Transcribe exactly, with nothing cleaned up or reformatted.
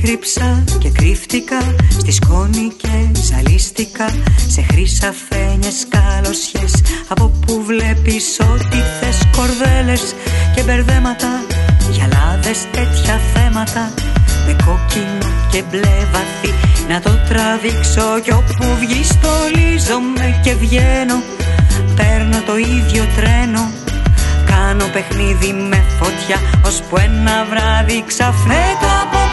κρύψα και κρύφτηκα στη σκόνη και ζαλίστηκα σε χρυσαφένιες καλοσιές. Από που βλέπεις ό,τι θες, κορδέλες και μπερδέματα, γυαλάδες, τέτοια θέματα, με κόκκινο και μπλε βαθύ να το τραβήξω. Κι όπου βγει στολίζομαι και βγαίνω, παίρνω το ίδιο τρένο, κάνω παιχνίδι με φωτιά, ώσπου ένα βράδυ ξαφνικά